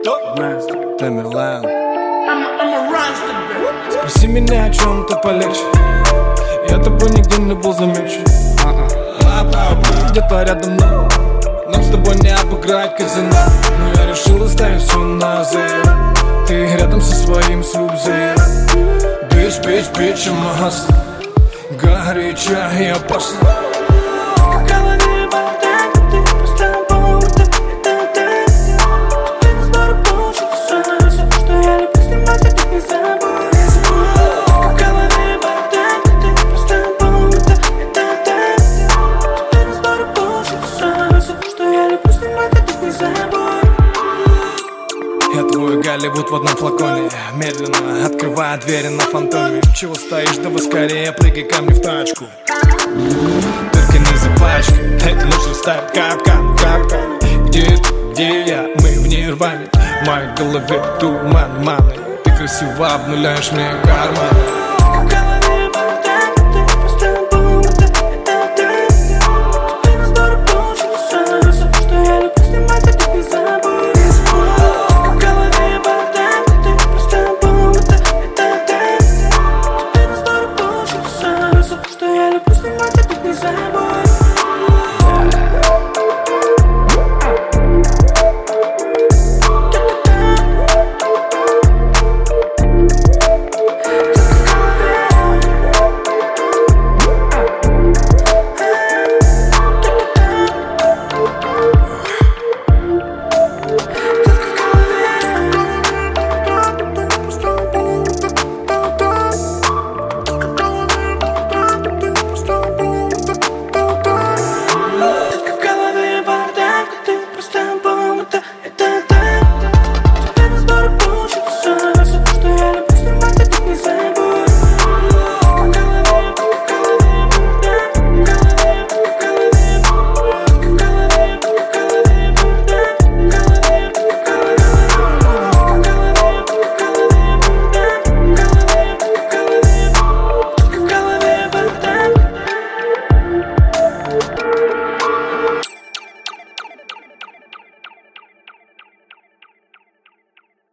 Тамерлан. Спроси меня о чем-то полегче, я тобой нигде не был замечен. Где-то рядом, но с тобой не обыграть казино. Но я решил оставить все на заир. Ты рядом со своим субзеир. Bitch, bitch, bitch, I'm a hustler. Горяча и опасна. Я твой Голливуд в одном флаконе. Медленно открывая двери на фантоме. Чего стоишь, давай скорее прыгай ко мне в тачку. Только не запачкай, эта ночь растает капкан. Где ты, где я, мы в нирване. В моей голове туман, маны. Ты красиво обнуляешь мне карманы.